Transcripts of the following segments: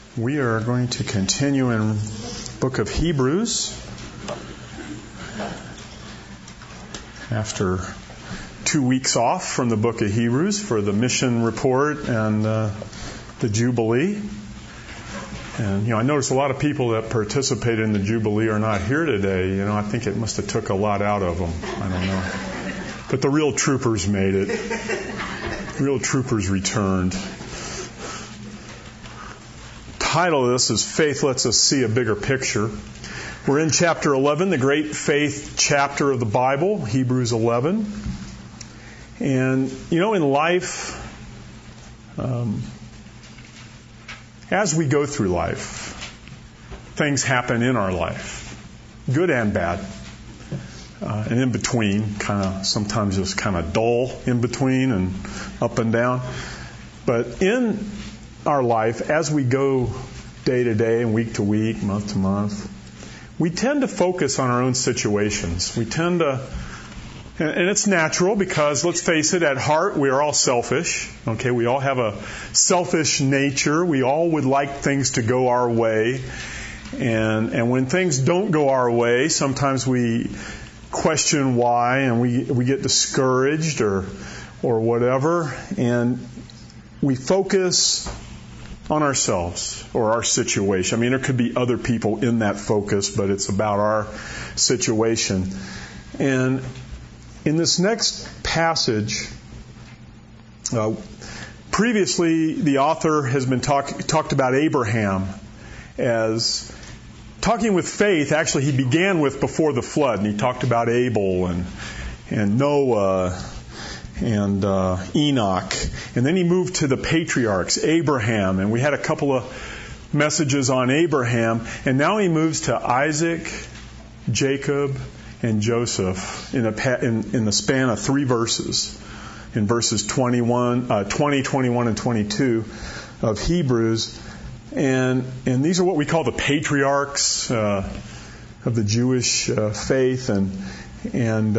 We are going to continue in the book of Hebrews after 2 weeks off from the book of Hebrews for the mission report and the Jubilee. And, I noticed a lot of people that participated in the Jubilee are not here today. I think it must have took a lot out of them. I don't know. But the real troopers made it. Real troopers returned. The title of this is Faith Lets Us See a Bigger Picture. We're in chapter 11, the great faith chapter of the Bible, Hebrews 11. And, in life, as we go through life, things happen in our life, good and bad, and in between, sometimes just dull in between and up and down. But in our life, as we go day to day and week to week, month to month, we tend to focus on our own situations. We tend to, and it's natural because, let's face it, at heart we are all selfish. Okay, we all have a selfish nature. We all would like things to go our way. And when things don't go our way, sometimes we question why, and we get discouraged or whatever, and we focus on ourselves or our situation. There could be other people in that focus, but it's about our situation. And in this next passage, previously the author has been talked about Abraham as talking with faith. Actually, he began with before the flood, and he talked about Abel and Noah and Enoch. And then he moved to the patriarchs, Abraham, and we had a couple of messages on Abraham. And now he moves to Isaac, Jacob, and Joseph in the span of 3 verses, in verses 20, 21, and 22 of Hebrews. And these are what we call the patriarchs of the Jewish faith, and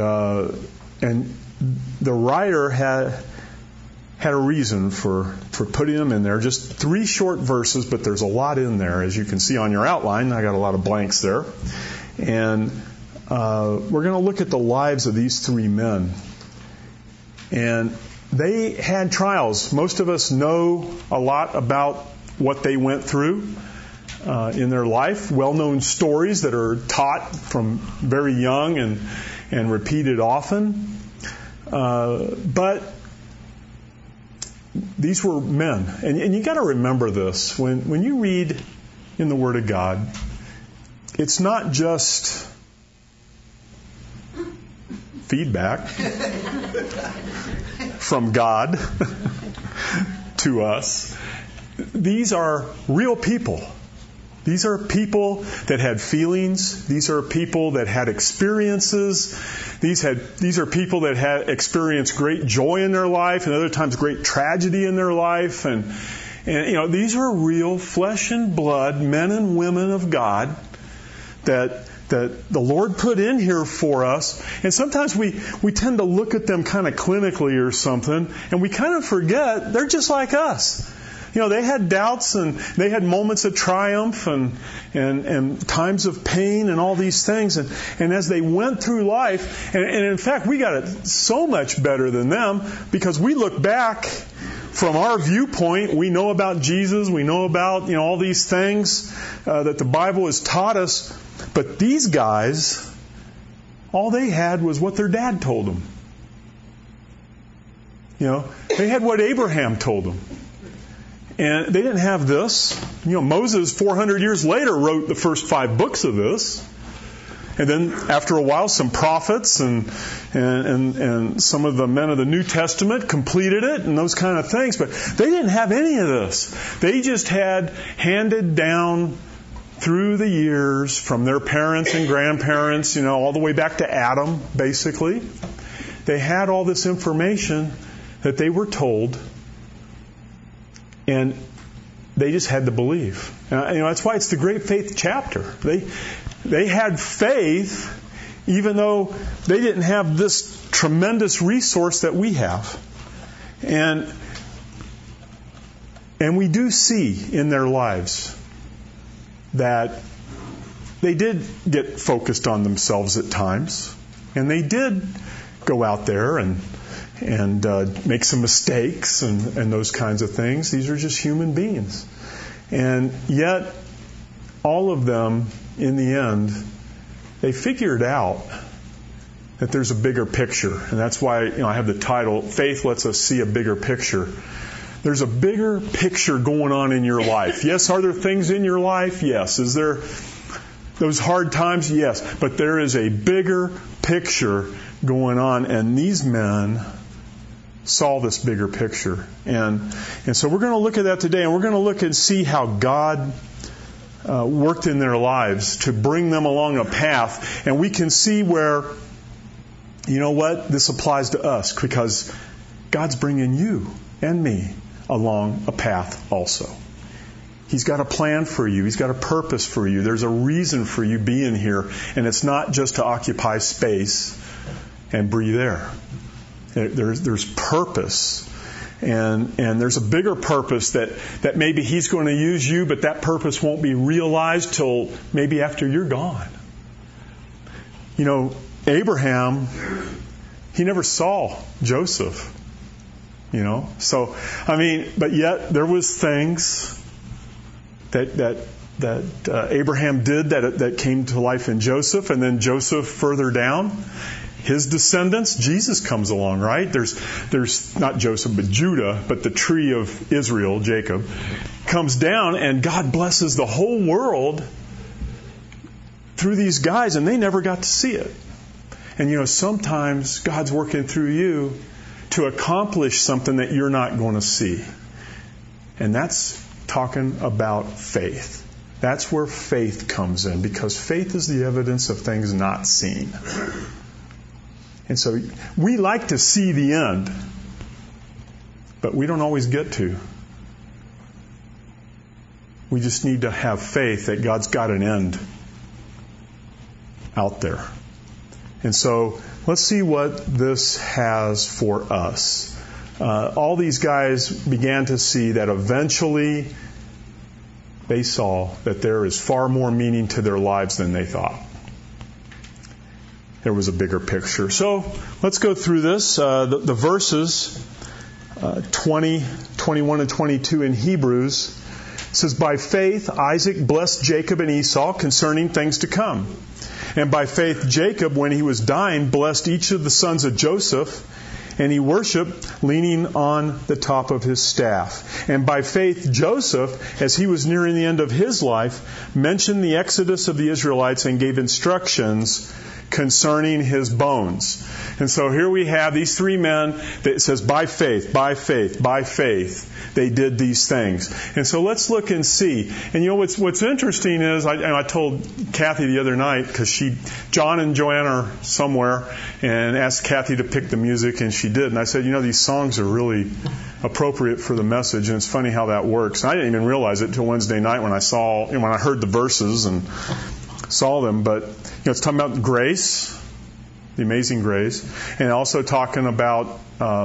the writer had a reason for putting them in there. Just 3 short verses, but there's a lot in there, as you can see on your outline. I got a lot of blanks there, and we're going to look at the lives of these 3 men. And they had trials. Most of us know a lot about what they went through in their life. Well-known stories that are taught from very young and repeated often. But these were men. And you got to remember this. When you read in the Word of God, it's not just feedback from God to us. These are real people. These are people that had feelings. These are people that had experiences. These are people that had experienced great joy in their life, and other times great tragedy in their life. And these are real flesh and blood men and women of God that the Lord put in here for us. And sometimes we tend to look at them kind of clinically or something, and we kind of forget they're just like us. They had doubts, and they had moments of triumph and times of pain and all these things. And as they went through life, and in fact, we got it so much better than them because we look back from our viewpoint. We know about Jesus. We know about, all these things that the Bible has taught us. But these guys, all they had was what their dad told them. They had what Abraham told them. And they didn't have this. Moses, 400 years later, wrote the first 5 books of this. And then, after a while, some prophets and some of the men of the New Testament completed it and those kind of things. But they didn't have any of this. They just had handed down through the years from their parents and grandparents, all the way back to Adam, basically. They had all this information that they were told. And they just had to believe. That's why it's the great faith chapter. They had faith even though they didn't have this tremendous resource that we have. And we do see in their lives that they did get focused on themselves at times, and they did go out there and make some mistakes and those kinds of things. These are just human beings. And yet, all of them, in the end, they figured out that there's a bigger picture. And that's why I have the title, Faith Lets Us See a Bigger Picture. There's a bigger picture going on in your life. Yes, are there things in your life? Yes. Is there those hard times? Yes. But there is a bigger picture going on. And these men saw this bigger picture. And so we're going to look at that today. And we're going to look and see how God worked in their lives to bring them along a path. And we can see where, you know what, this applies to us, because God's bringing you and me along a path also. He's got a plan for you. He's got a purpose for you. There's a reason for you being here. And it's not just to occupy space and breathe air. There's purpose. And there's a bigger purpose that maybe He's going to use you, but that purpose won't be realized till maybe after you're gone. You know, Abraham, he never saw Joseph. You know, so but yet there was things that Abraham did that came to life in Joseph, and then Joseph further down, his descendants, Jesus comes along, right? There's not Joseph, but Judah, but the tree of Israel, Jacob, comes down, and God blesses the whole world through these guys, and they never got to see it. And you know, sometimes God's working through you to accomplish something that you're not going to see. And that's talking about faith. That's where faith comes in, because faith is the evidence of things not seen. And so we like to see the end, but we don't always get to. We just need to have faith that God's got an end out there. And so let's see what this has for us. All these guys began to see that eventually they saw that there is far more meaning to their lives than they thought. There was a bigger picture. So let's go through this. The verses 20, 21, and 22 in Hebrews says, "By faith Isaac blessed Jacob and Esau concerning things to come. And by faith Jacob, when he was dying, blessed each of the sons of Joseph, and he worshipped, leaning on the top of his staff. And by faith Joseph, as he was nearing the end of his life, mentioned the exodus of the Israelites and gave instructions concerning his bones." And so here we have these three men that says, by faith, by faith, by faith, they did these things. And so let's look and see. And you know what's interesting is, I told Kathy the other night, because John and Joanne are somewhere, and asked Kathy to pick the music, and she did. And I said, these songs are really appropriate for the message, and it's funny how that works. And I didn't even realize it until Wednesday night when I heard the verses and saw them. But it's talking about grace, the amazing grace, and also talking about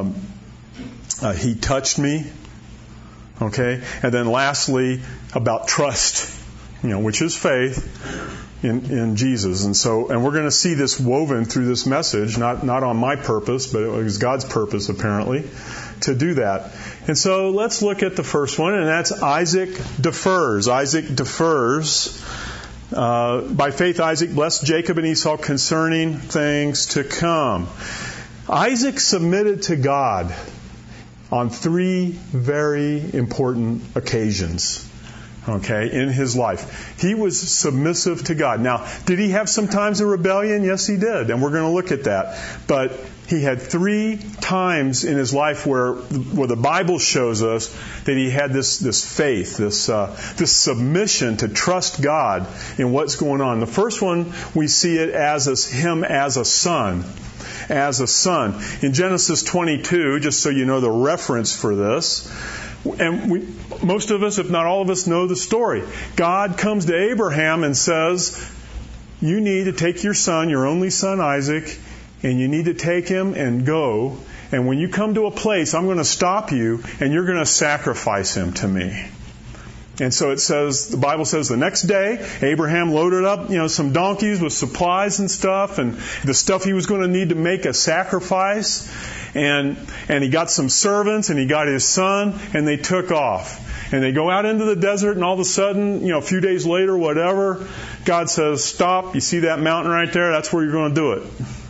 He touched me. Okay, and then lastly about trust, which is faith in Jesus. And we're going to see this woven through this message, not on my purpose, but it was God's purpose apparently to do that. And so let's look at the first one, and that's Isaac defers. Isaac defers. By faith Isaac blessed Jacob and Esau concerning things to come. Isaac submitted to God on three very important occasions, in his life. He was submissive to God. Now, did he have some times of rebellion? Yes, he did, and we're going to look at that. But he had 3 times in his life where the Bible shows us that he had this faith, this submission to trust God in what's going on. The first one, we see it as him as a son. As a son. In Genesis 22, just so you know the reference for this, and most of us, if not all of us, know the story. God comes to Abraham and says, you need to take your son, your only son Isaac, and you need to take him and go. And when you come to a place, I'm going to stop you, and you're going to sacrifice him to me. And so it says, the Bible says the next day, Abraham loaded up, some donkeys with supplies and stuff, and the stuff he was going to need to make a sacrifice. And he got some servants, and he got his son, and they took off. And they go out into the desert, and all of a sudden, a few days later, whatever, God says, stop. You see that mountain right there? That's where you're going to do it.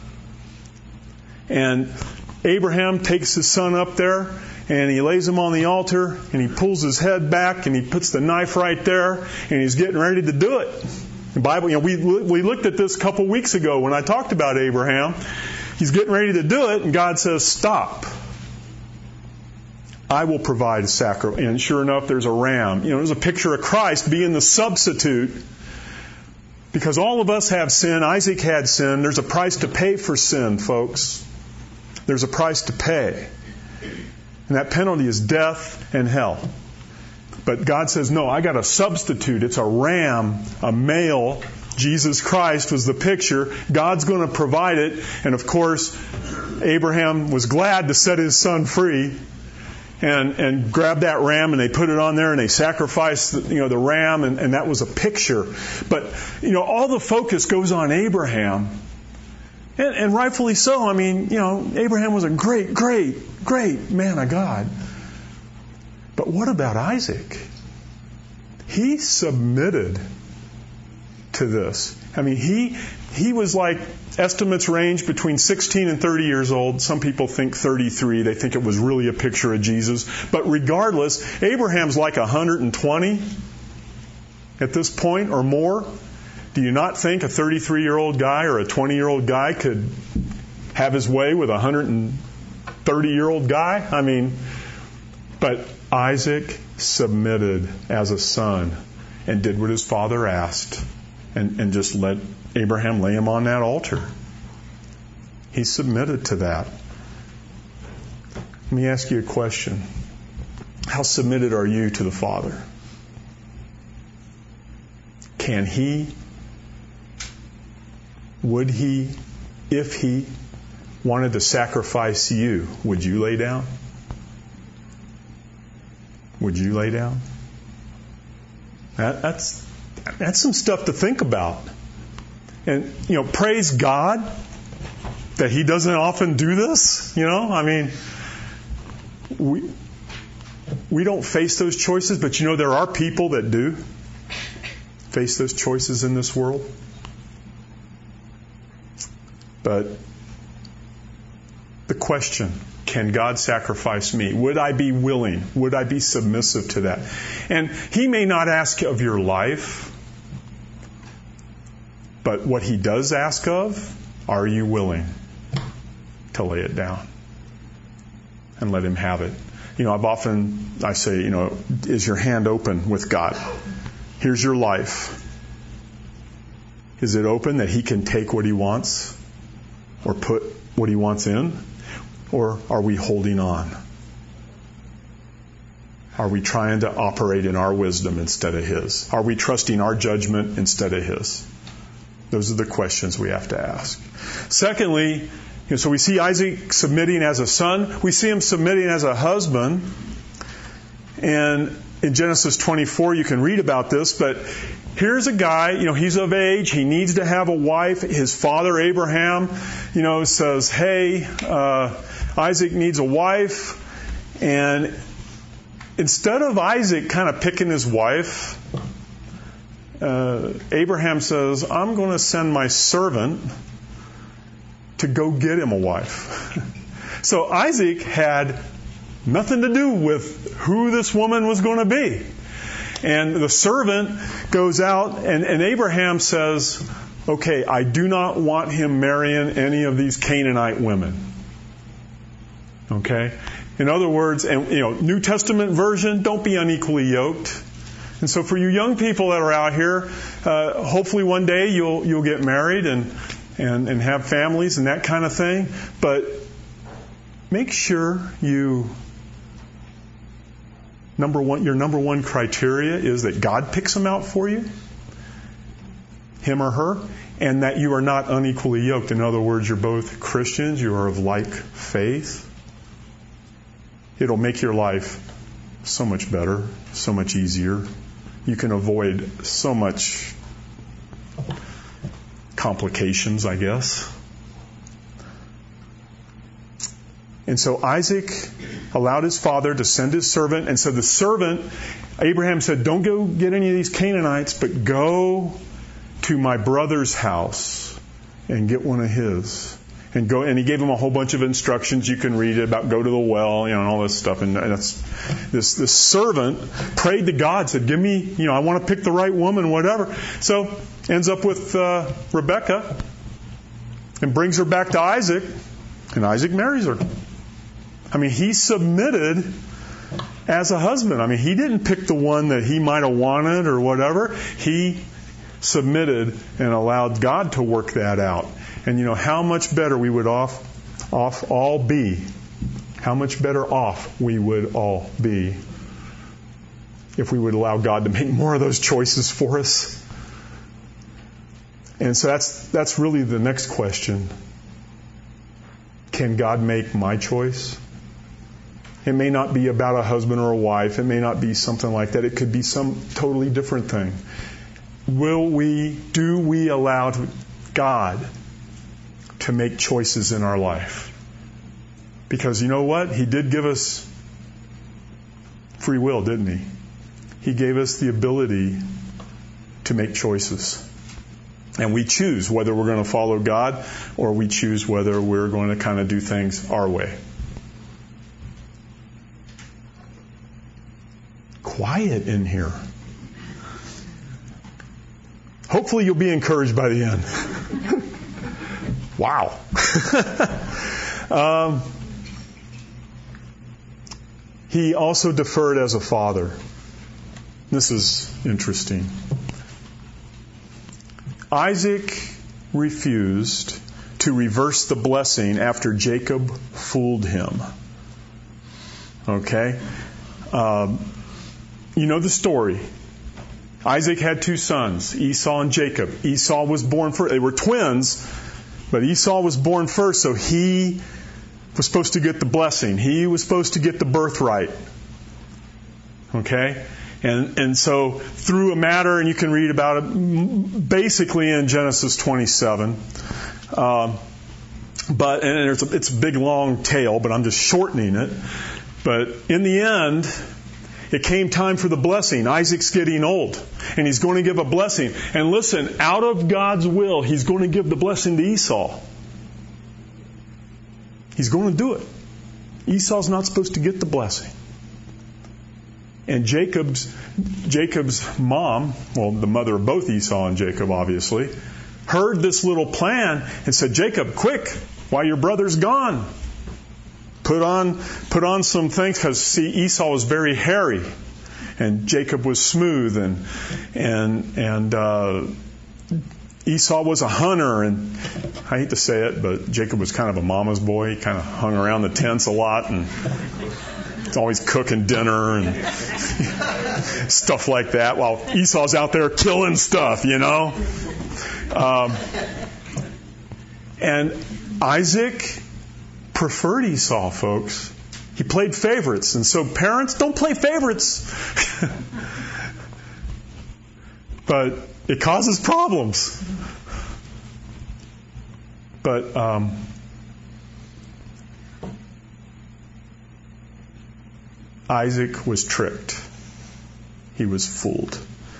And Abraham takes his son up there, and he lays him on the altar, and he pulls his head back, and he puts the knife right there, and he's getting ready to do it. The Bible, we looked at this a couple weeks ago when I talked about Abraham. He's getting ready to do it, and God says, stop. I will provide a sacrifice. And sure enough, there's a ram. There's a picture of Christ being the substitute. Because all of us have sin. Isaac had sin. There's a price to pay for sin, folks. There's a price to pay. And that penalty is death and hell. But God says, no, I got a substitute. It's a ram, a male. Jesus Christ was the picture. God's going to provide it. And of course, Abraham was glad to set his son free and grab that ram, and they put it on there, and they sacrificed the ram, and that was a picture. But all the focus goes on Abraham. And rightfully so. Abraham was a great, great, great man of God. But what about Isaac? He submitted to this. He was like, estimates range between 16 and 30 years old. Some people think 33. They think it was really a picture of Jesus. But regardless, Abraham's like 120 at this point or more. Do you not think a 33-year-old guy or a 20-year-old guy could have his way with a 130-year-old guy? But Isaac submitted as a son and did what his father asked and just let Abraham lay him on that altar. He submitted to that. Let me ask you a question. How submitted are you to the Father? Can He, would He, if He wanted to sacrifice you, would you lay down? Would you lay down? That's some stuff to think about. And, praise God that He doesn't often do this. We don't face those choices, but there are people that do face those choices in this world. But the question, can God sacrifice me? Would I be willing? Would I be submissive to that? And He may not ask of your life, but what He does ask of, are you willing to lay it down and let Him have it? I say, is your hand open with God? Here's your life. Is it open that He can take what He wants or put what He wants in? Or are we holding on? Are we trying to operate in our wisdom instead of His? Are we trusting our judgment instead of His? Those are the questions we have to ask. Secondly, so we see Isaac submitting as a son. We see him submitting as a husband. And in Genesis 24, you can read about this, but here's a guy, he's of age. He needs to have a wife. His father, Abraham, says, hey, Isaac needs a wife. And instead of Isaac kind of picking his wife, Abraham says, I'm going to send my servant to go get him a wife. So Isaac had nothing to do with who this woman was going to be. And the servant goes out, and Abraham says, okay, I do not want him marrying any of these Canaanite women. Okay? In other words, and New Testament version, don't be unequally yoked. And so for you young people that are out here, hopefully one day you'll get married and have families and that kind of thing. But make sure your number one criteria is that God picks them out for you, him or her, and that you are not unequally yoked. In other words, you're both Christians, you are of like faith. It'll make your life so much better, so much easier. you can avoid so much complications, I guess. And so Isaac allowed his father to send his servant. And so the servant, Abraham said, don't go get any of these Canaanites, but go to my brother's house and get one of his. And go, and he gave him a whole bunch of instructions. You can read it about go to the well, and all this stuff. And that's, this servant prayed to God, said, give me, I want to pick the right woman, whatever. So ends up with Rebekah and brings her back to Isaac, and Isaac marries her. He submitted as a husband. He didn't pick the one that he might have wanted or whatever. He submitted and allowed God to work that out. And how much better we would all be. How much better off we would all be if we would allow God to make more of those choices for us. And so that's really the next question. Can God make my choice? It may not be about a husband or a wife. It may not be something like that. It could be some totally different thing. Do we allow God to make choices in our life? Because you know what? He did give us free will, didn't He? He gave us the ability to make choices. And we choose whether we're going to follow God or we choose whether we're going to kind of do things our way. Quiet in here. Hopefully you'll be encouraged by the end. Wow. He also deferred as a father. This is interesting. Isaac refused to reverse the blessing after Jacob fooled him. Okay? You know the story. Isaac had two sons, Esau and Jacob. Esau was born first. They were twins, but Esau was born first, so he was supposed to get the blessing. He was supposed to get the birthright. Okay? And so through a matter, and you can read about it basically in Genesis 27. It's a big long tale, but I'm just shortening it. But in the end, it came time for the blessing. Isaac's getting old, and he's going to give a blessing. And listen, out of God's will, He's going to give the blessing to Esau. He's going to do it. Esau's not supposed to get the blessing. And Jacob's mom, well, the mother of both Esau and Jacob, obviously, heard this little plan and said, Jacob, quick, while your brother's gone, put on some things, because see, Esau was very hairy and Jacob was smooth, and Esau was a hunter, and I hate to say it, but Jacob was kind of a mama's boy. He kind of hung around the tents a lot and was always cooking dinner and stuff like that, while Esau's out there killing stuff, And Isaac preferred Esau, folks. He played favorites. And so parents, don't play favorites. But it causes problems. But Isaac was tricked. He was fooled.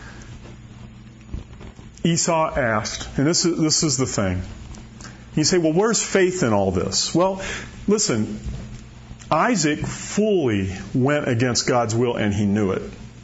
Esau asked, and this is the thing. You say, well, where's faith in all this? Well, listen, Isaac fully went against God's will, and he knew it.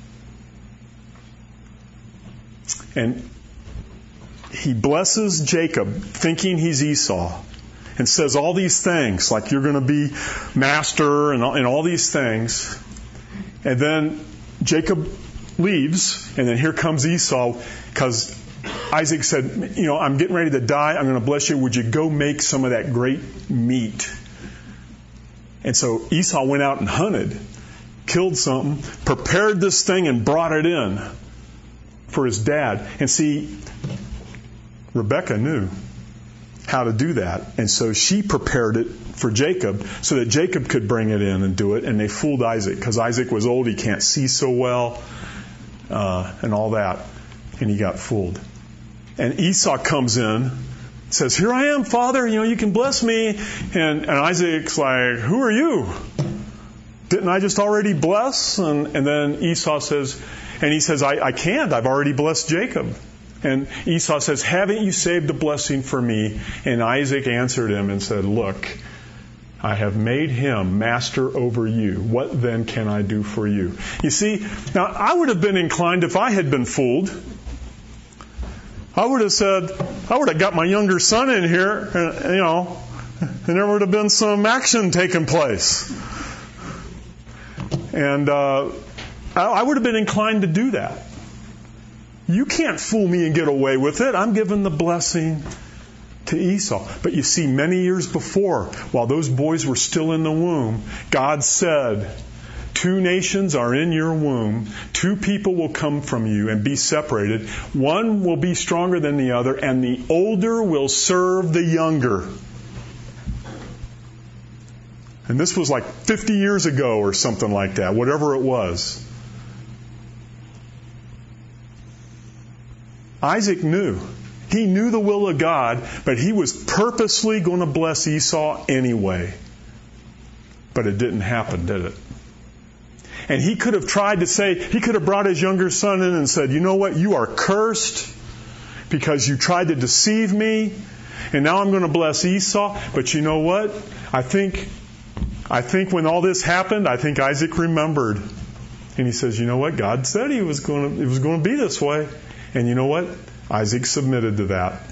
And he blesses Jacob, thinking he's Esau, and says all these things, like you're going to be master and all these things. And then Jacob leaves, and then here comes Esau, because Isaac said, I'm getting ready to die. I'm going to bless you. Would you go make some of that great meat? And so Esau went out and hunted, killed something, prepared this thing, and brought it in for his dad. And see, Rebekah knew how to do that. And so she prepared it for Jacob so that Jacob could bring it in and do it. And they fooled Isaac, because Isaac was old. He can't see so well. and all that. And he got fooled. And Esau comes in, says, "Here I am, Father, you can bless me." And Isaac's like, "Who are you? Didn't I just already bless?" And then Esau says, and he says, I can't. I've already blessed Jacob. And Esau says, "Haven't you saved a blessing for me?" And Isaac answered him and said, "Look, I have made him master over you. What then can I do for you?" You see, now I would have been inclined, if I had been fooled, I would have got my younger son in here, and there would have been some action taking place. And I would have been inclined to do that. You can't fool me and get away with it. I'm giving the blessing to Esau. But you see, many years before, while those boys were still in the womb, God said, "2 nations are in your womb. 2 people will come from you and be separated. One will be stronger than the other, and the older will serve the younger." And this was like 50 years ago or something like that, whatever it was. Isaac knew. He knew the will of God, but he was purposely going to bless Esau anyway. But it didn't happen, did it? And he could have he could have brought his younger son in and said, "You know what? You are cursed because you tried to deceive me, and now I'm going to bless Esau." But you know what? I think when all this happened, I think Isaac remembered. And he says, "You know what? God said it was going to be this way." And you know what? Isaac submitted to that.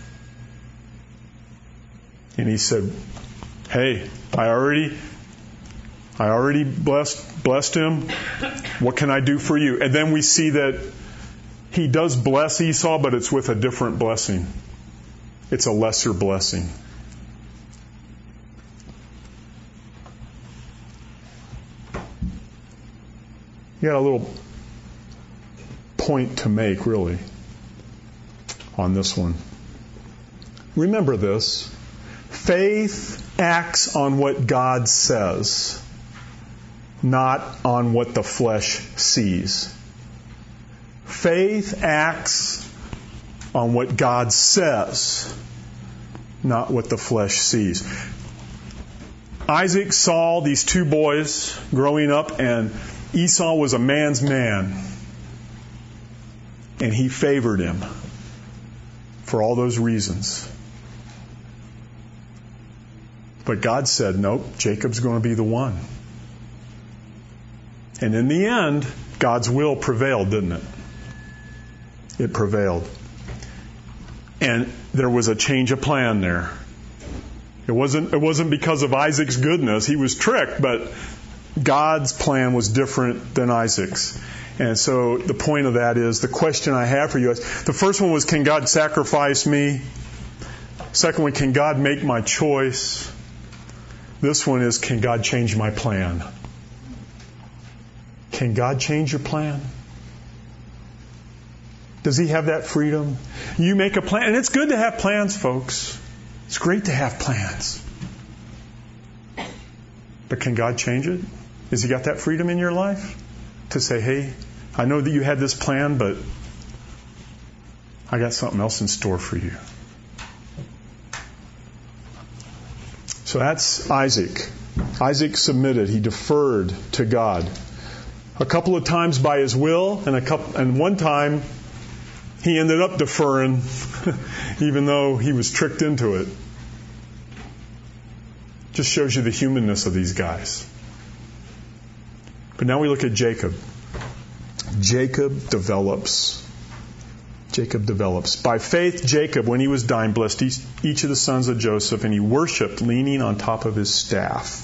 And he said, "Hey, I already blessed him. What can I do for you?" And then we see that he does bless Esau, but it's with a different blessing. It's a lesser blessing. You got a little point to make, really, on this one. Remember this. Faith acts on what God says, not on what the flesh sees. Faith acts on what God says, not what the flesh sees. Isaac saw these 2 boys growing up, and Esau was a man's man. And he favored him for all those reasons. But God said, "Nope, Jacob's going to be the one." And in the end, God's will prevailed, didn't it? It prevailed. And there was a change of plan there. It wasn't because of Isaac's goodness. He was tricked, but God's plan was different than Isaac's. And so the point of that is, the question I have for you is, the first one was, can God sacrifice me? Second one, can God make my choice? This one is, can God change my plan? Can God change your plan? Does He have that freedom? You make a plan, and it's good to have plans, folks. It's great to have plans. But can God change it? Has He got that freedom in your life? To say, "Hey, I know that you had this plan, but I got something else in store for you." So that's Isaac. Isaac submitted. He deferred to God. A couple of times by his will, and one time he ended up deferring, even though he was tricked into it. Just shows you the humanness of these guys. But now we look at Jacob. Jacob develops. By faith, Jacob, when he was dying, blessed each of the sons of Joseph, and he worshipped leaning on top of his staff.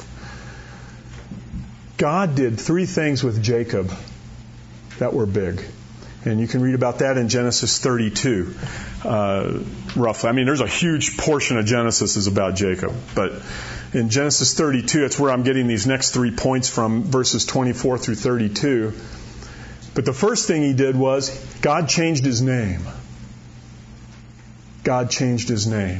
God did 3 things with Jacob that were big. And you can read about that in Genesis 32, roughly. I mean, there's a huge portion of Genesis is about Jacob. But in Genesis 32, that's where I'm getting these next 3 points from, verses 24 through 32. But the first thing he did was, God changed his name. God changed his name.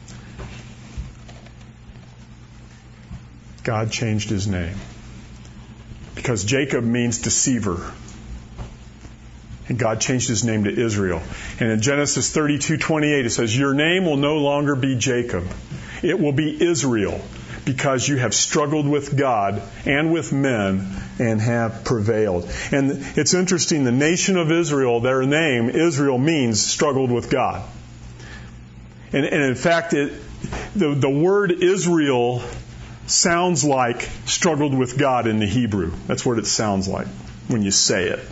God changed his name. Because Jacob means deceiver. And God changed his name to Israel. And in Genesis 32:28, it says, your name will no longer be Jacob. It will be Israel, because you have struggled with God and with men and have prevailed. And it's interesting, the nation of Israel, their name, Israel, means struggled with God. And in fact, the word Israel sounds like struggled with God in the Hebrew. That's what it sounds like when you say it.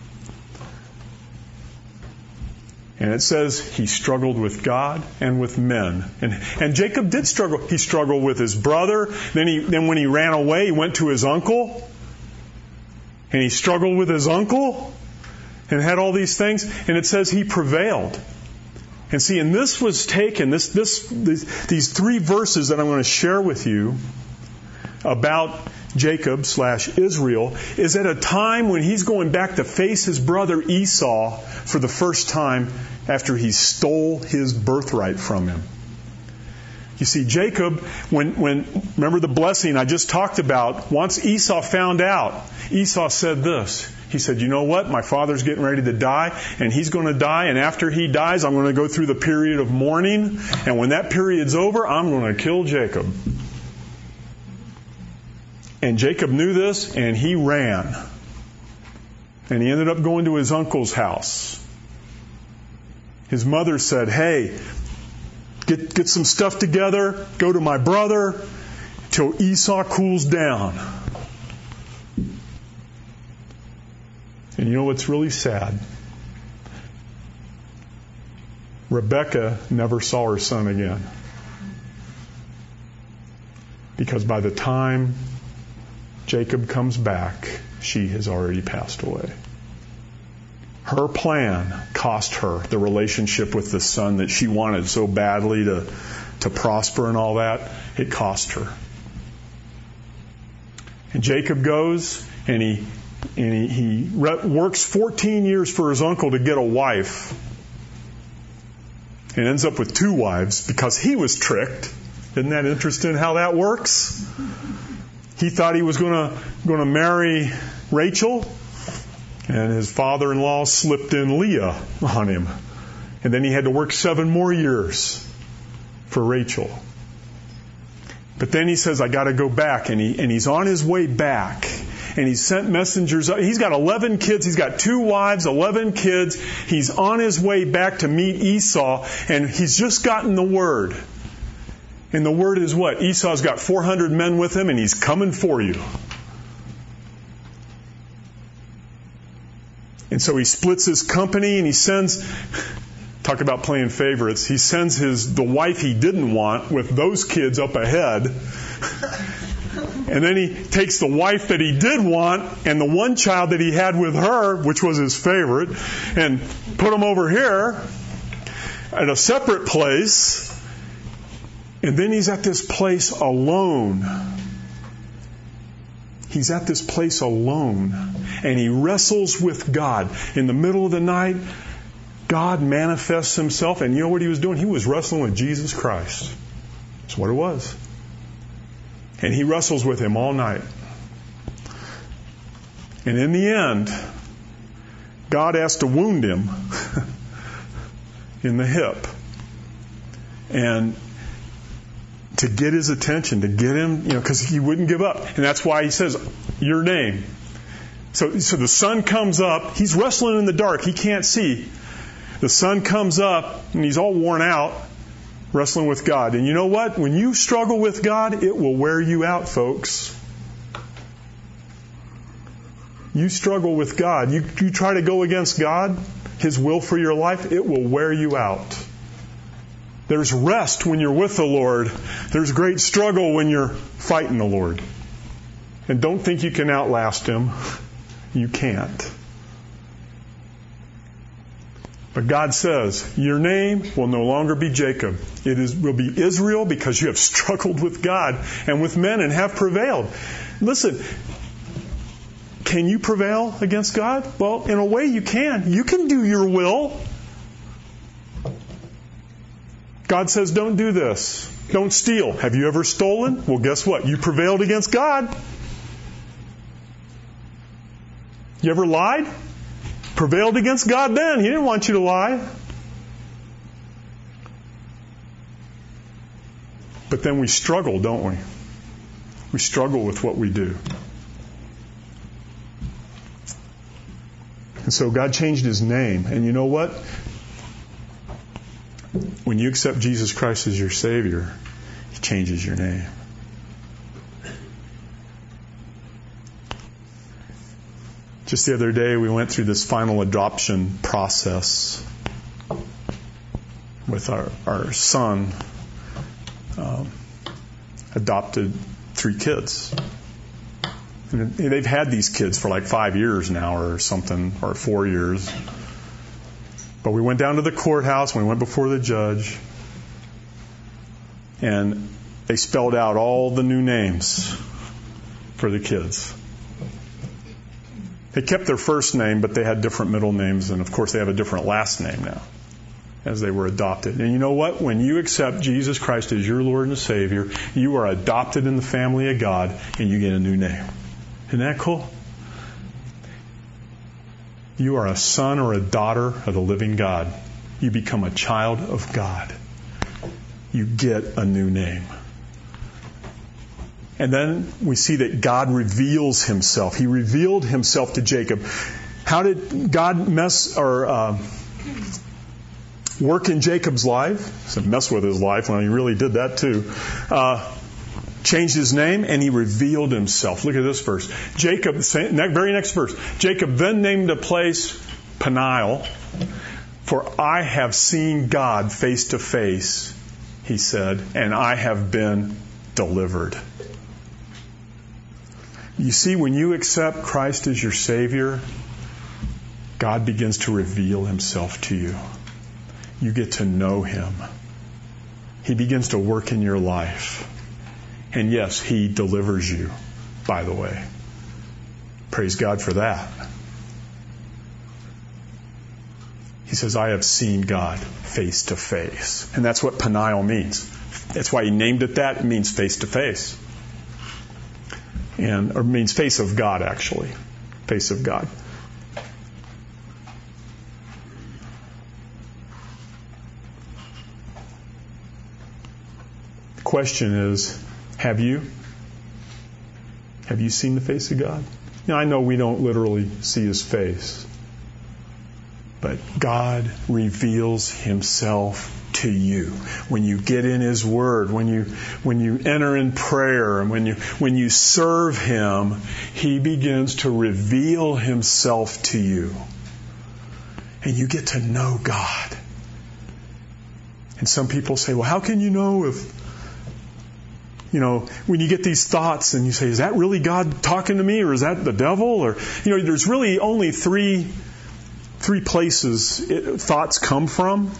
And it says he struggled with God and with men. And Jacob did struggle. He struggled with his brother. Then when he ran away, he went to his uncle. And he struggled with his uncle and had all these things. And it says he prevailed. And see, and this was taken, these three verses that I'm going to share with you about Jacob/Israel is at a time when he's going back to face his brother Esau for the first time after he stole his birthright from him. You see, Jacob, when remember the blessing I just talked about, once Esau found out, Esau said this. He said, you know what? My father's getting ready to die, and he's going to die, and after he dies, I'm going to go through the period of mourning, and when that period's over, I'm going to kill Jacob. And Jacob knew this, and he ran. And he ended up going to his uncle's house. His mother said, hey, get some stuff together, go to my brother, till Esau cools down. And you know what's really sad? Rebekah never saw her son again. Because by the time Jacob comes back, she has already passed away. Her plan cost her the relationship with the son that she wanted so badly to prosper and all that. It cost her. And Jacob goes and he works 14 years for his uncle to get a wife. And ends up with 2 wives because he was tricked. Isn't that interesting how that works? He thought he was going to marry Rachel, and his father-in-law slipped in Leah on him. And then he had to work 7 more years for Rachel. But then he says, I got to go back. And he's on his way back. And he sent messengers. He's got 11 kids. He's got 2 wives, 11 kids. He's on his way back to meet Esau. And he's just gotten the word. And the word is what? Esau's got 400 men with him, and he's coming for you. And so he splits his company, and he sends, talk about playing favorites, he sends the wife he didn't want with those kids up ahead. And then he takes the wife that he did want and the one child that he had with her, which was his favorite, and put them over here at a separate place. And then he's at this place alone. He's at this place alone. And he wrestles with God. In the middle of the night, God manifests himself. And you know what he was doing? He was wrestling with Jesus Christ. That's what it was. And he wrestles with him all night. And in the end, God has to wound him in the hip. And to get his attention, to get him, because he wouldn't give up. And that's why he says, your name. So the sun comes up. He's wrestling in the dark. He can't see. The sun comes up, and he's all worn out, wrestling with God. And you know what? When you struggle with God, it will wear you out, folks. You struggle with God. You try to go against God, His will for your life, it will wear you out. There's rest when you're with the Lord. There's great struggle when you're fighting the Lord. And don't think you can outlast Him. You can't. But God says, your name will no longer be Jacob. Will be Israel, because you have struggled with God and with men and have prevailed. Listen, can you prevail against God? Well, in a way you can. You can do your will. God says, don't do this. Don't steal. Have you ever stolen? Well, guess what? You prevailed against God. You ever lied? prevailed against God then. He didn't want you to lie. But then we struggle, don't we? We struggle with what we do. And so God changed His name. And you know what? When you accept Jesus Christ as your Savior, He changes your name. Just the other day, we went through this final adoption process with our son. Adopted 3 kids. And they've had these kids for like 5 years now or something, or 4 years. But we went down to the courthouse, we went before the judge, and they spelled out all the new names for the kids. They kept their first name, but they had different middle names, and of course they have a different last name now, as they were adopted. And you know what? When you accept Jesus Christ as your Lord and Savior, you are adopted in the family of God, and you get a new name. Isn't that cool? You are a son or a daughter of the living God. You become a child of God. You get a new name. And then we see that God reveals Himself. He revealed Himself to Jacob. How did God work in Jacob's life? He said mess with his life. Well, He really did that too. Changed his name, and He revealed Himself. Look at this verse. Jacob, very next verse. Jacob then named a place Peniel, for I have seen God face to face, he said, and I have been delivered. You see, when you accept Christ as your Savior, God begins to reveal Himself to you. You get to know Him. He begins to work in your life. And yes, He delivers you, by the way. Praise God for that. He says, I have seen God face to face. And that's what Peniel means. That's why He named it that. It means face to face. Or means face of God, actually. Face of God. The question is, have you seen the face of God? Now, I know we don't literally see His face, but God reveals Himself to you. When you get in His Word, when you enter in prayer, and when you serve Him, He begins to reveal Himself to you. And you get to know God. And some people say, well, how can you know if, when you get these thoughts and you say, is that really God talking to me, or is that the devil? Or, there's really only three places thoughts come from.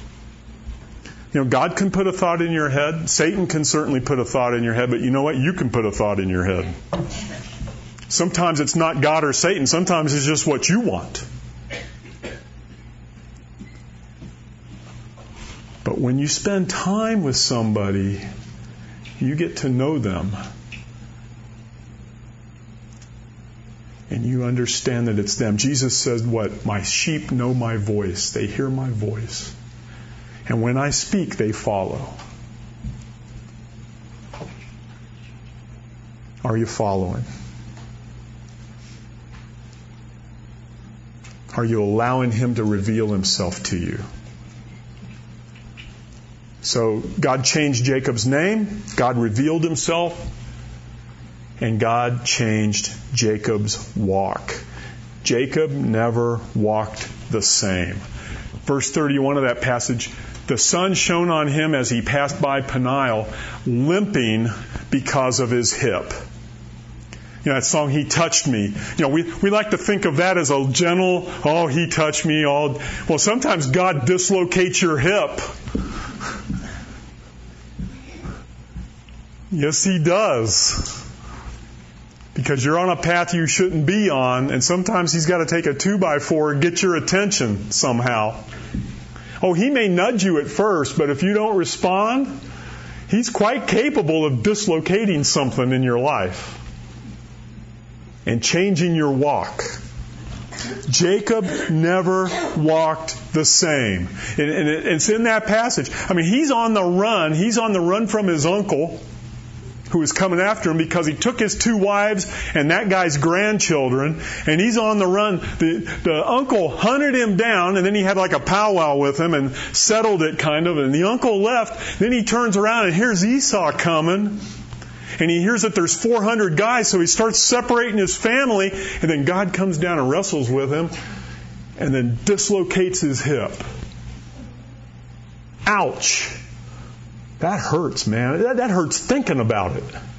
God can put a thought in your head. Satan can certainly put a thought in your head, but you know what? You can put a thought in your head. Sometimes it's not God or Satan. Sometimes it's just what you want. But when you spend time with somebody, you get to know them. And you understand that it's them. Jesus said what? My sheep know my voice. They hear my voice. And when I speak, they follow. Are you following? Are you allowing Him to reveal Himself to you? So God changed Jacob's name, God revealed Himself, and God changed Jacob's walk. Jacob never walked the same. Verse 31 of that passage, the sun shone on him as he passed by Peniel, limping because of his hip. That song, He Touched Me. We like to think of that as a gentle, He touched me. Well, sometimes God dislocates your hip. Yes, He does. Because you're on a path you shouldn't be on, and sometimes He's got to take a 2x4 and get your attention somehow. He may nudge you at first, but if you don't respond, He's quite capable of dislocating something in your life and changing your walk. Jacob never walked the same. And it's in that passage. I mean, he's on the run. He's on the run from his uncle, who was coming after him because he took his 2 wives and that guy's grandchildren, and he's on the run. The uncle hunted him down, and then he had like a powwow with him and settled it kind of, and the uncle left. Then he turns around and here's Esau coming, and he hears that there's 400 guys, so he starts separating his family, and then God comes down and wrestles with him and then dislocates his hip. Ouch. That hurts, man. That hurts thinking about it.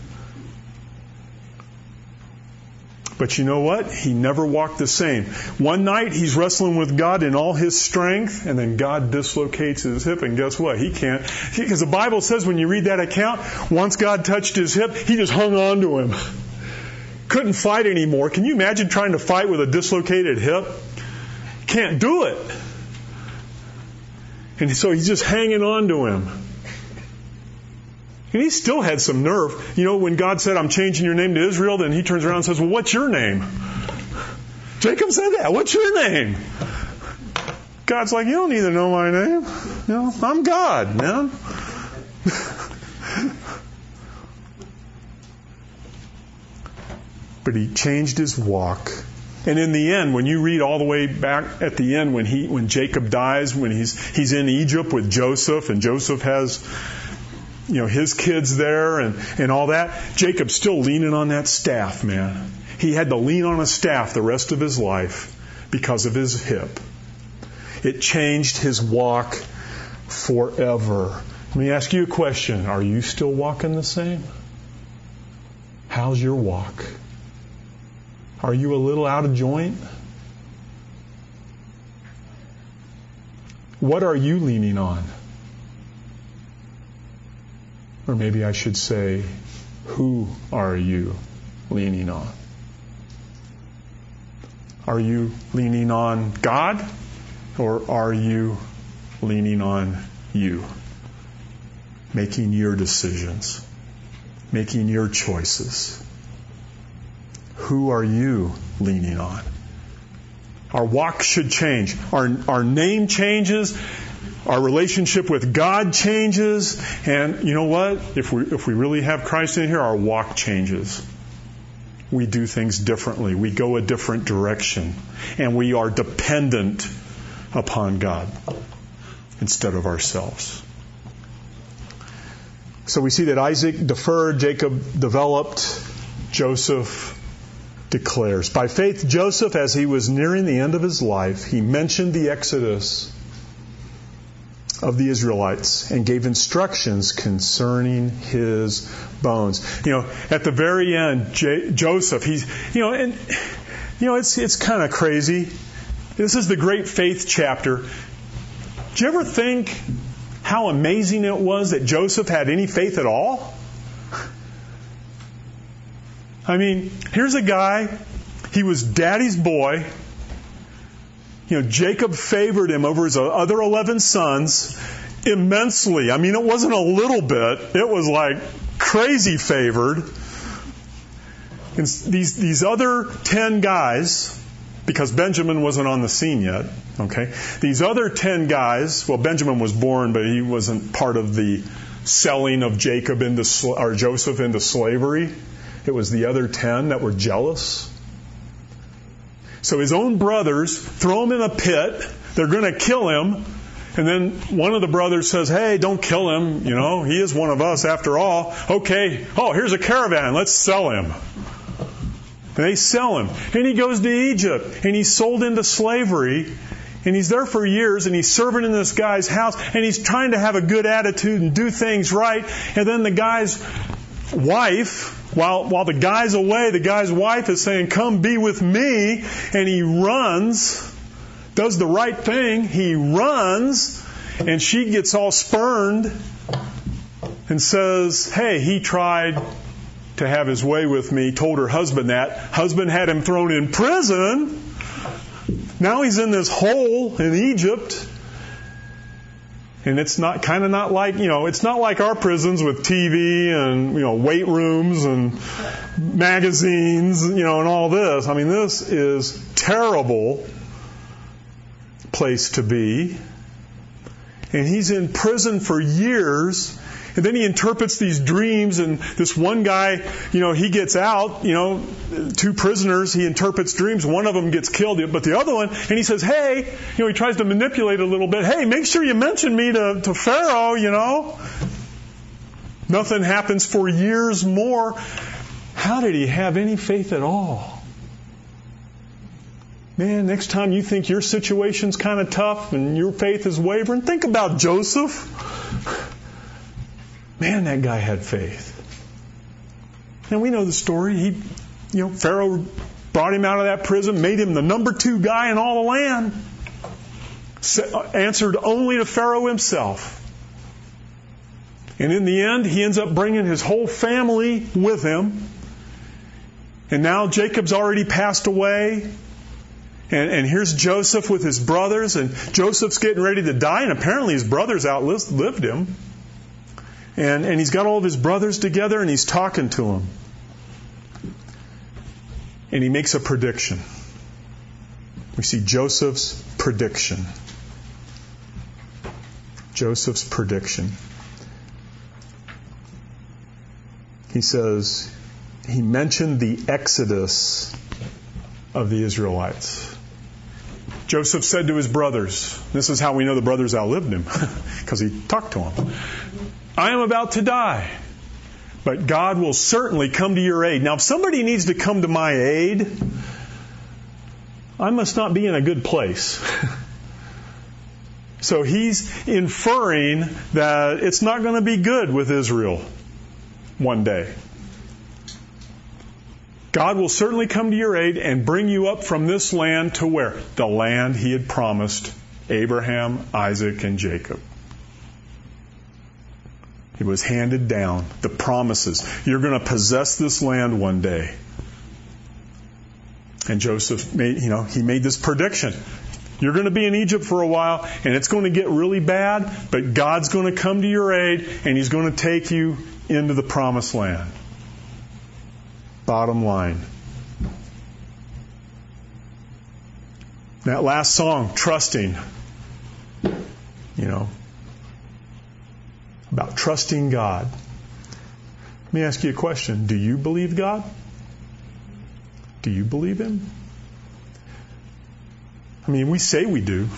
But you know what? He never walked the same. One night he's wrestling with God in all his strength, and then God dislocates his hip, and guess what? He can't. Because the Bible says when you read that account, once God touched his hip, he just hung on to him. Couldn't fight anymore. Can you imagine trying to fight with a dislocated hip? Can't do it. And so he's just hanging on to him. And he still had some nerve. You know, when God said, I'm changing your name to Israel, then he turns around and says, well, what's your name? Jacob said that. What's your name? God's like, you don't need to know my name. You know, I'm God, man. But he changed his walk. And in the end, when you read all the way back at the end, when Jacob dies, when he's in Egypt with Joseph, and Joseph has, you know, his kids there and all that, Jacob's still leaning on that staff, man. He had to lean on a staff the rest of his life because of his hip. It changed his walk forever. Let me ask you a question. Are you still walking the same? How's your walk? Are you a little out of joint? What are you leaning on? Or maybe I should say, who are you leaning on? Are you leaning on God? Or are you leaning on you? Making your decisions. Making your choices. Who are you leaning on? Our walk should change. Our name changes. Our relationship with God changes. And you know what? If we really have Christ in here, our walk changes. We do things differently. We go a different direction. And we are dependent upon God instead of ourselves. So we see that Isaac deferred, Jacob developed, Joseph declares. By faith, Joseph, as he was nearing the end of his life, he mentioned the exodus of the Israelites and gave instructions concerning his bones. You know, at the very end, Joseph, it's kind of crazy. This is the great faith chapter. Do you ever think how amazing it was that Joseph had any faith at all? I mean, here's a guy, he was daddy's boy. You know, Jacob favored him over his other 11 sons immensely. I mean, it wasn't a little bit. It was like crazy favored. And these other 10 guys, because Benjamin wasn't on the scene yet, okay? These other 10 guys, well, Benjamin was born, but he wasn't part of the selling of Joseph into slavery. It was the other 10 that were jealous. So his own brothers throw him in a pit. They're going to kill him. And then one of the brothers says, hey, don't kill him. You know, he is one of us after all. Okay. Oh, here's a caravan. Let's sell him. And they sell him. And he goes to Egypt. And he's sold into slavery. And he's there for years. And he's serving in this guy's house. And he's trying to have a good attitude and do things right. And then the guy's wife, while the guy's away, the guy's wife is saying, come be with me. And he runs, does the right thing. He runs, and she gets all spurned and says, hey, he tried to have his way with me, told her husband that. Husband had him thrown in prison. Now he's in this hole in Egypt. And it's not like, it's not like our prisons with TV and, weight rooms and magazines, and all this. I mean, this is terrible place to be. And he's in prison for years. And then he interprets these dreams, and this one guy, he gets out, 2 prisoners, he interprets dreams. One of them gets killed, but the other one, and he says, hey, he tries to manipulate a little bit. Hey, make sure you mention me to Pharaoh, Nothing happens for years more. How did he have any faith at all? Man, next time you think your situation's kind of tough and your faith is wavering, think about Joseph. Man, that guy had faith. And we know the story. Pharaoh brought him out of that prison, made him the number 2 guy in all the land. Answered only to Pharaoh himself. And in the end, he ends up bringing his whole family with him. And now Jacob's already passed away. And here's Joseph with his brothers. And Joseph's getting ready to die. And apparently his brothers outlived him. And he's got all of his brothers together and he's talking to them. And he makes a prediction. We see Joseph's prediction. Joseph's prediction. He says, he mentioned the exodus of the Israelites. Joseph said to his brothers, this is how we know the brothers outlived him, because he talked to them. I am about to die, but God will certainly come to your aid. Now, if somebody needs to come to my aid, I must not be in a good place. So he's inferring that it's not going to be good with Israel one day. God will certainly come to your aid and bring you up from this land to where? The land he had promised Abraham, Isaac, and Jacob. It was handed down. The promises. You're going to possess this land one day. And Joseph made this prediction. You're going to be in Egypt for a while, and it's going to get really bad, but God's going to come to your aid, and He's going to take you into the promised land. Bottom line. That last song, Trusting, about trusting God. Let me ask you a question. Do you believe God? Do you believe Him? I mean, we say we do.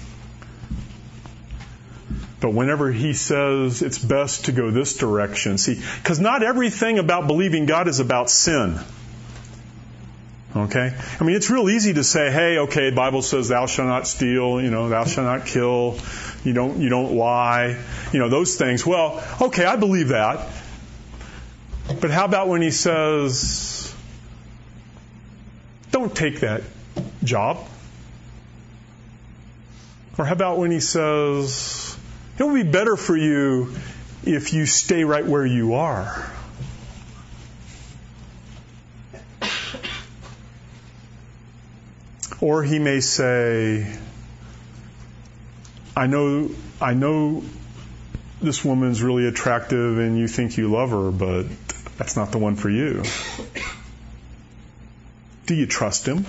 But whenever He says it's best to go this direction, because not everything about believing God is about sin. Okay? I mean, it's real easy to say, hey, okay, the Bible says thou shalt not steal, thou shalt not kill, you don't lie, those things. Well, okay, I believe that. But how about when He says, don't take that job? Or how about when He says, it would be better for you if you stay right where you are? Or He may say, I know this woman's really attractive and you think you love her, but that's not the one for you. Do you trust Him?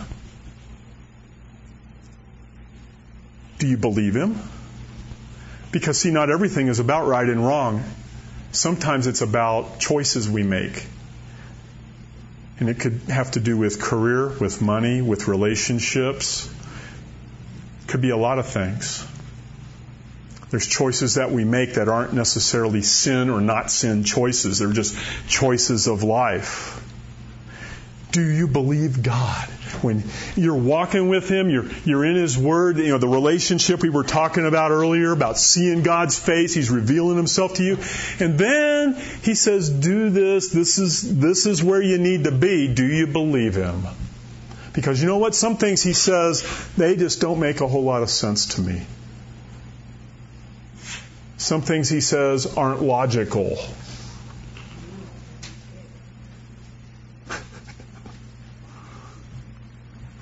Do you believe Him? Because see, not everything is about right and wrong. Sometimes it's about choices we make. And it could have to do with career, with money, with relationships. It could be a lot of things. There's choices that we make that aren't necessarily sin or not sin choices. They're just choices of life. Do you believe God? When you're walking with Him, you're in His Word, the relationship we were talking about earlier, about seeing God's face, He's revealing Himself to you. And then He says, do this is where you need to be. Do you believe Him? Because you know what? Some things He says, they just don't make a whole lot of sense to me. Some things He says aren't logical.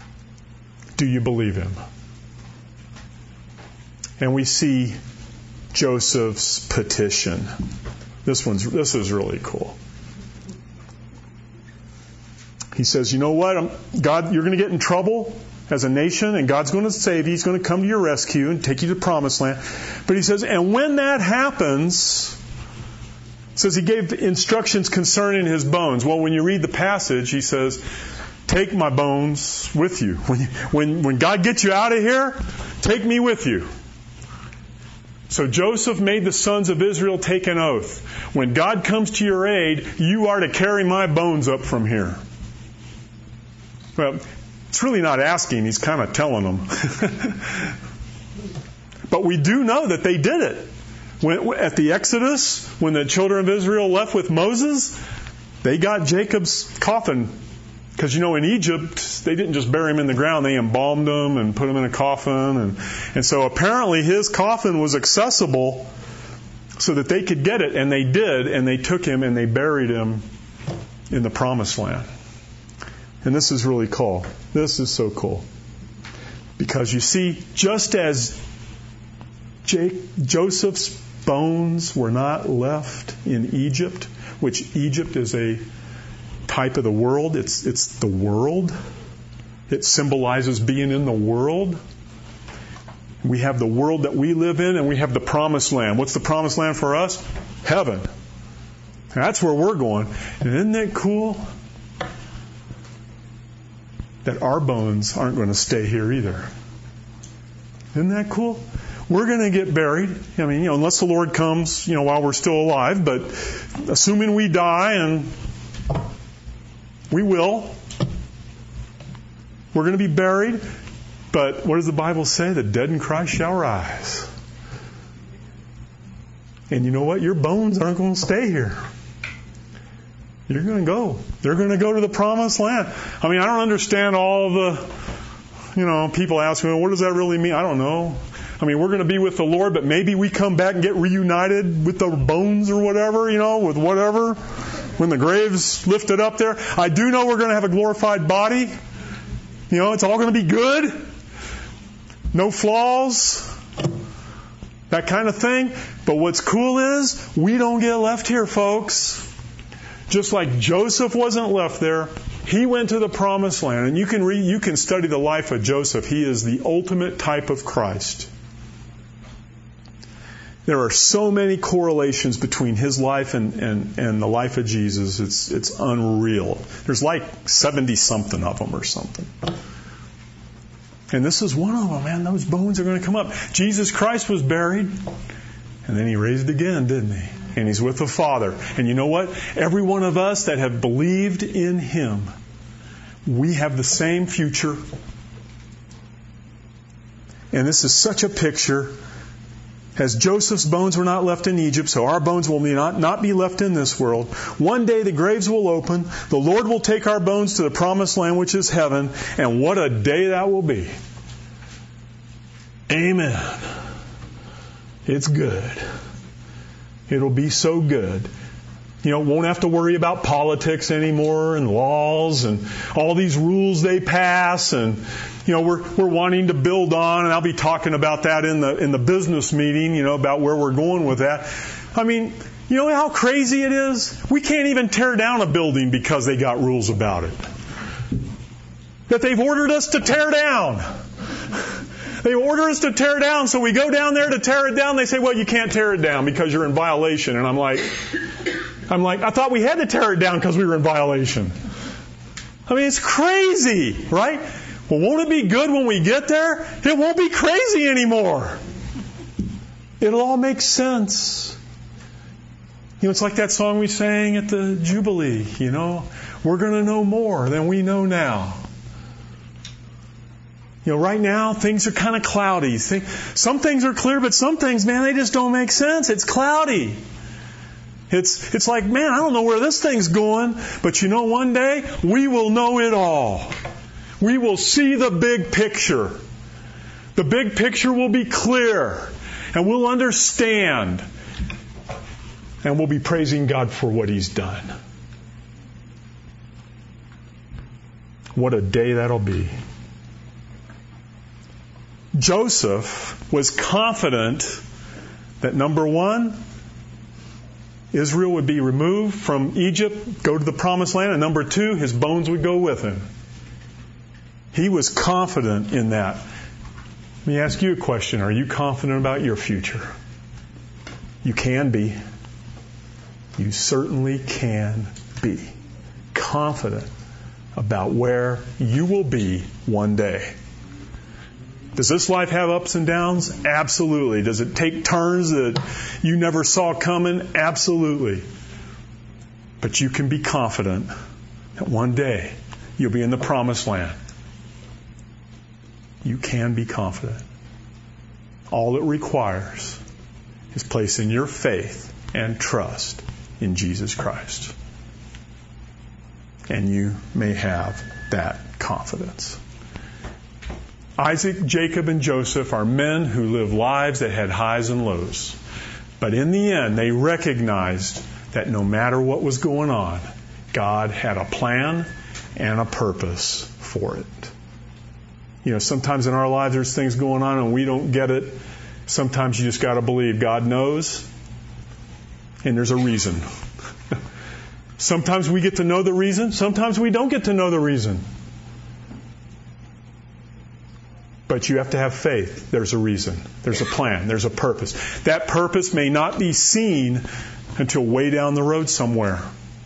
Do you believe Him? And we see Joseph's petition. This is really cool. He says, you know what? God, you're going to get in trouble as a nation, and God's going to save you. He's going to come to your rescue and take you to the promised land. But he says, and when that happens, it says he gave instructions concerning his bones. Well, when you read the passage, he says, take my bones with you. When God gets you out of here, take me with you. So Joseph made the sons of Israel take an oath. When God comes to your aid, you are to carry my bones up from here. Well, it's really not asking. He's kind of telling them. But we do know that they did it. At the Exodus, when the children of Israel left with Moses, they got Jacob's coffin. Because, in Egypt, they didn't just bury him in the ground. They embalmed him and put him in a coffin. And so apparently his coffin was accessible so that they could get it. And they did. And they took him and they buried him in the promised land. And this is really cool. This is so cool. Because you see, just as Joseph's bones were not left in Egypt, which Egypt is a type of the world. It's the world. It symbolizes being in the world. We have the world that we live in, and we have the promised land. What's the promised land for us? Heaven. That's where we're going. And isn't that cool? That our bones aren't going to stay here either. Isn't that cool? We're going to get buried. Unless the Lord comes, while we're still alive. But assuming we die, and we will, we're going to be buried. But what does the Bible say? The dead in Christ shall rise. And you know what? Your bones aren't going to stay here. You're going to go. They're going to go to the promised land. I don't understand all the, people ask me, well, what does that really mean? I don't know. We're going to be with the Lord, but maybe we come back and get reunited with the bones or whatever, with whatever, when the grave's lifted up there. I do know we're going to have a glorified body. It's all going to be good. No flaws. That kind of thing. But what's cool is we don't get left here, folks. Just like Joseph wasn't left there, he went to the promised land. And you can study the life of Joseph. He is the ultimate type of Christ. There are so many correlations between his life and the life of Jesus. It's unreal. There's like 70-something of them or something. And this is one of them, man. Those bones are going to come up. Jesus Christ was buried, and then he raised again, didn't he? And he's with the Father. And you know what? Every one of us that have believed in him, we have the same future. And this is such a picture. As Joseph's bones were not left in Egypt, so our bones will not be left in this world. One day the graves will open. The Lord will take our bones to the promised land, which is heaven. And what a day that will be. Amen. It's good. It'll be so good. Won't have to worry about politics anymore and laws and all these rules they pass. And, we're wanting to build on, and I'll be talking about that in the business meeting, about where we're going with that. You know how crazy it is? We can't even tear down a building because they got rules about it. That they've ordered us to tear down. They order us to tear down, so we go down there to tear it down. They say, well, you can't tear it down because you're in violation. And I'm like, I thought we had to tear it down because we were in violation. It's crazy, right? Well, won't it be good when we get there? It won't be crazy anymore. It'll all make sense. It's like that song we sang at the Jubilee, We're going to know more than we know now. Right now, things are kind of cloudy. Some things are clear, but some things, man, they just don't make sense. It's cloudy. It's like, man, I don't know where this thing's going. But one day, we will know it all. We will see the big picture. The big picture will be clear. And we'll understand. And we'll be praising God for what He's done. What a day that'll be. Joseph was confident That number one, Israel would be removed from Egypt, go to the promised land, and number two, his bones would go with him. He was confident in that. Let me ask you a question. Are you confident about your future? You can be. You certainly can be confident about where you will be one day. Does this life have ups and downs? Absolutely. Does it take turns that you never saw coming? Absolutely. But you can be confident that one day you'll be in the promised land. You can be confident. All it requires is placing your faith and trust in Jesus Christ. And you may have that confidence. Isaac, Jacob, and Joseph are men who lived lives that had highs and lows. But in the end, they recognized that no matter what was going on, God had a plan and a purpose for it. You know, sometimes in our lives there's things going on and we don't get it. Sometimes you just got to believe God knows, and there's a reason. Sometimes we get to know the reason. Sometimes we don't get to know the reason. But you have to have faith. There's a reason. There's a plan. There's a purpose. That purpose may not be seen until way down the road somewhere.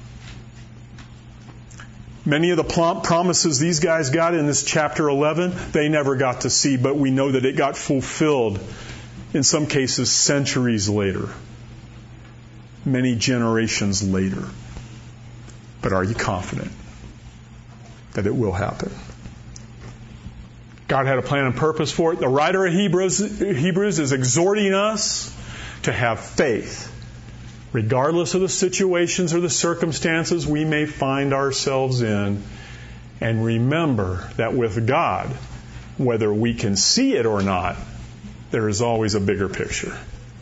Many of the promises these guys got in this chapter 11, they never got to see, but we know that it got fulfilled, in some cases, centuries later. Many generations later. But are you confident that it will happen? God had a plan and purpose for it. The writer of Hebrews is exhorting us to have faith, regardless of the situations or the circumstances we may find ourselves in. And remember that with God, whether we can see it or not, there is always a bigger picture.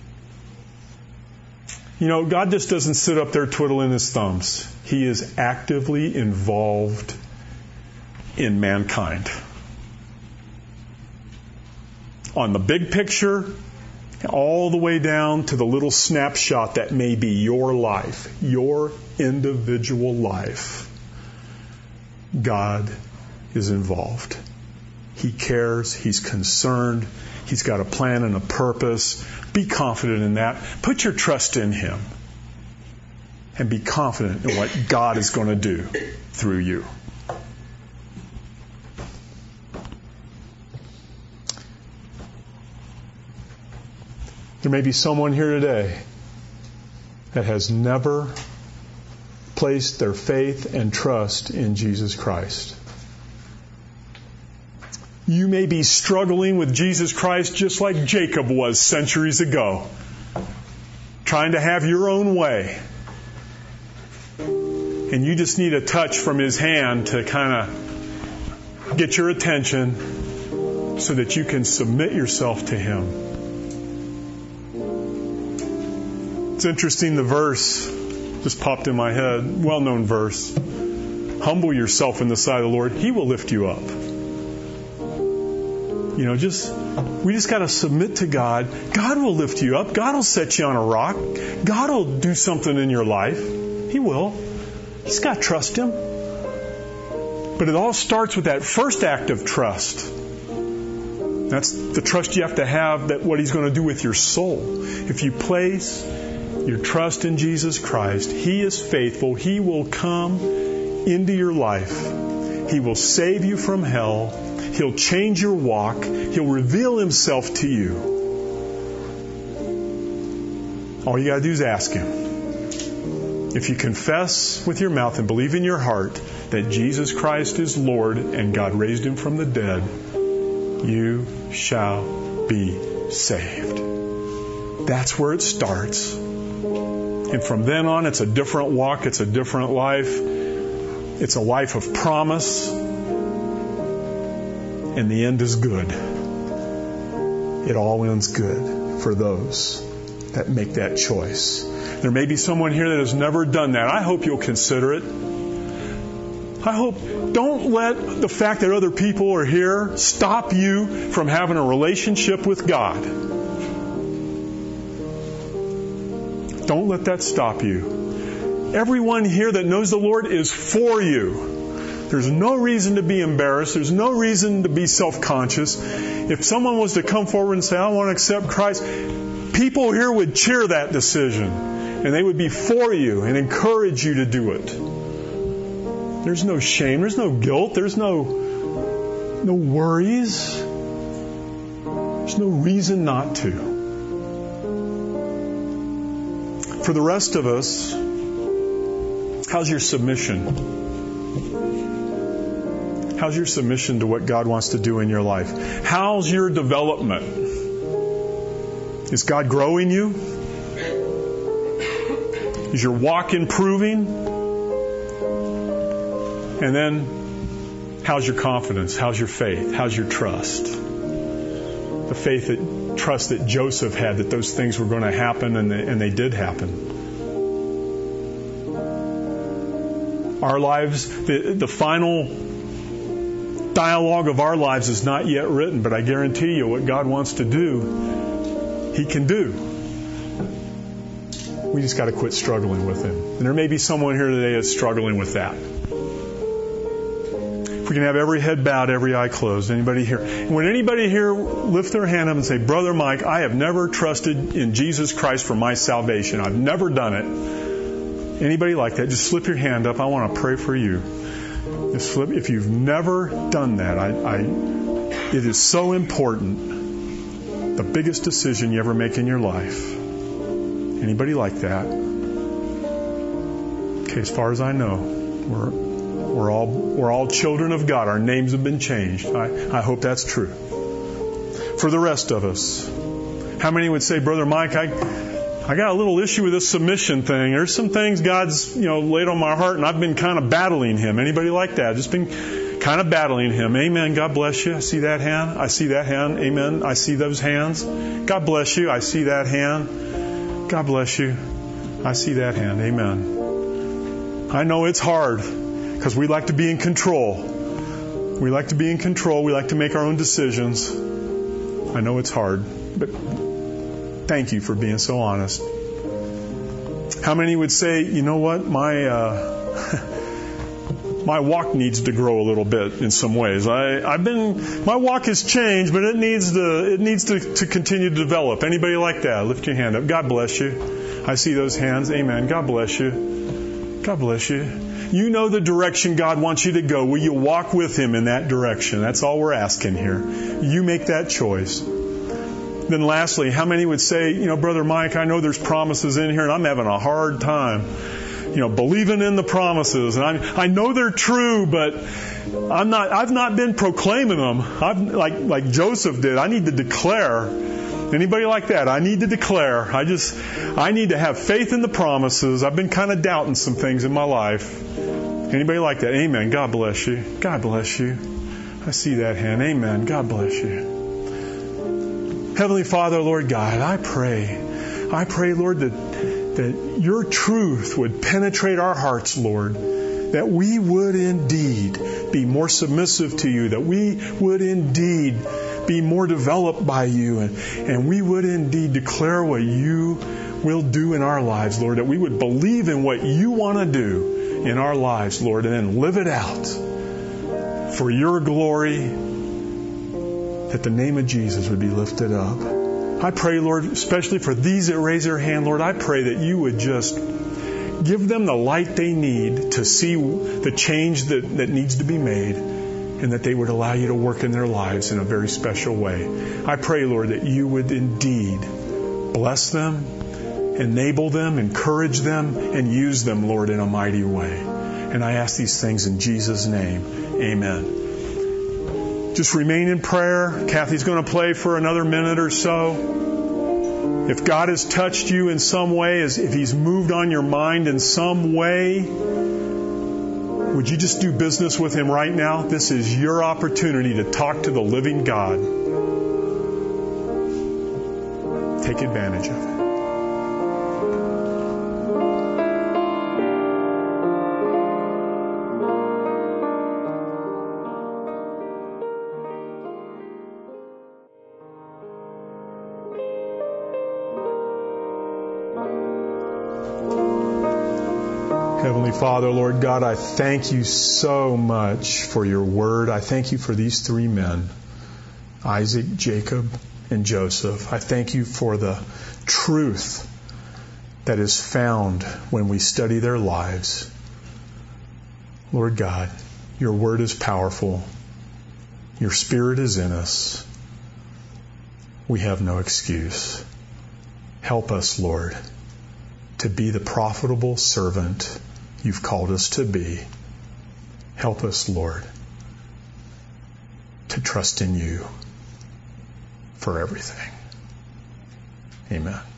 You know, God just doesn't sit up there twiddling his thumbs. He is actively involved in mankind. On the big picture, all the way down to the little snapshot that may be your life, your individual life. God is involved. He cares. He's concerned. He's got a plan and a purpose. Be confident in that. Put your trust in Him. And be confident in what God is going to do through you. There may be someone here today that has never placed their faith and trust in Jesus Christ. You may be struggling with Jesus Christ just like Jacob was centuries ago, trying to have your own way. And you just need a touch from His hand to kind of get your attention so that you can submit yourself to Him. It's interesting, the verse just popped in my head, well-known verse. Humble yourself in the sight of the Lord, He will lift you up. You know, we just got to submit to God. God will lift you up. God will set you on a rock. God will do something in your life. He will. Just got to trust Him. But it all starts with that first act of trust. That's the trust you have to have that what He's going to do with your soul. If you place your trust in Jesus Christ, He is faithful. He will come into your life. He will save you from hell. He'll change your walk. He'll reveal Himself to you. All you got to do is ask Him. If you confess with your mouth and believe in your heart that Jesus Christ is Lord and God raised Him from the dead, you shall be saved. That's where it starts. And from then on, it's a different walk. It's a different life. It's a life of promise. And the end is good. It all ends good for those that make that choice. There may be someone here that has never done that. I hope you'll consider it. I hope, don't let the fact that other people are here stop you from having a relationship with God. Don't let that stop you. Everyone here that knows the Lord is for you. There's no reason to be embarrassed. There's no reason to be self-conscious. If someone was to come forward and say, I want to accept Christ, people here would cheer that decision. And they would be for you and encourage you to do it. There's no shame. There's no guilt. There's no worries. There's no reason not to. For the rest of us, how's your submission? How's your submission to what God wants to do in your life? How's your development? Is God growing you? Is your walk improving? And then, how's your confidence? How's your faith? How's your trust? The trust that Joseph had, that those things were going to happen, and they did happen. Our lives, the final dialogue of our lives is not yet written, but I guarantee you what God wants to do, He can do. We just got to quit struggling with Him. And there may be someone here today that's struggling with that. If we can have every head bowed, every eye closed. Anybody here? And when anybody here lift their hand up and say, Brother Mike, I have never trusted in Jesus Christ for my salvation. I've never done it. Anybody like that? Just slip your hand up. I want to pray for you. If you've never done that, it is so important. The biggest decision you ever make in your life. Anybody like that? Okay, as far as I know, we're all children of God. Our names have been changed. I hope that's true. For the rest of us, how many would say, Brother Mike, I got a little issue with this submission thing. There's some things God's, laid on my heart, and I've been kind of battling Him. Anybody like that? Just been kind of battling Him. Amen. God bless you. I see that hand. I see that hand. Amen. I see those hands. God bless you. I see that hand. God bless you. I see that hand. Amen. I know it's hard because we like to be in control. We like to be in control. We like to make our own decisions. I know it's hard, but thank you for being so honest. How many would say, you know what, my walk needs to grow a little bit in some ways. My walk has changed, but it needs to continue to develop. Anybody like that? Lift your hand up. God bless you. I see those hands. Amen. God bless you. God bless you. You know the direction God wants you to go. Will you walk with Him in that direction? That's all we're asking here. You make that choice. Then lastly, how many would say, Brother Mike, I know there's promises in here and I'm having a hard time, believing in the promises. And I know they're true, but I've not been proclaiming them. Like Joseph did. I need to declare. Anybody like that? I need to declare. I need to have faith in the promises. I've been kind of doubting some things in my life. Anybody like that? Amen. God bless you. God bless you. I see that hand. Amen. God bless you. Heavenly Father, Lord God, I pray, Lord, that Your truth would penetrate our hearts, Lord, that we would indeed be more submissive to You, that we would indeed be more developed by You, and we would indeed declare what You will do in our lives, Lord, that we would believe in what You want to do in our lives, Lord, and then live it out for Your glory, that the name of Jesus would be lifted up. I pray, Lord, especially for these that raise their hand, Lord, I pray that You would just give them the light they need to see the change that needs to be made, and that they would allow You to work in their lives in a very special way. I pray, Lord, that You would indeed bless them, enable them, encourage them, and use them, Lord, in a mighty way. And I ask these things in Jesus' name. Amen. Just remain in prayer. Kathy's going to play for another minute or so. If God has touched you in some way, if He's moved on your mind in some way, would you just do business with Him right now? This is your opportunity to talk to the living God. Take advantage of it. Heavenly Father, Lord God, I thank you so much for your word. I thank you for these three men, Isaac, Jacob, and Joseph. I thank you for the truth that is found when we study their lives. Lord God, your word is powerful. Your Spirit is in us. We have no excuse. Help us, Lord, to be the profitable servant you've called us to be. Help us, Lord, to trust in you for everything. Amen.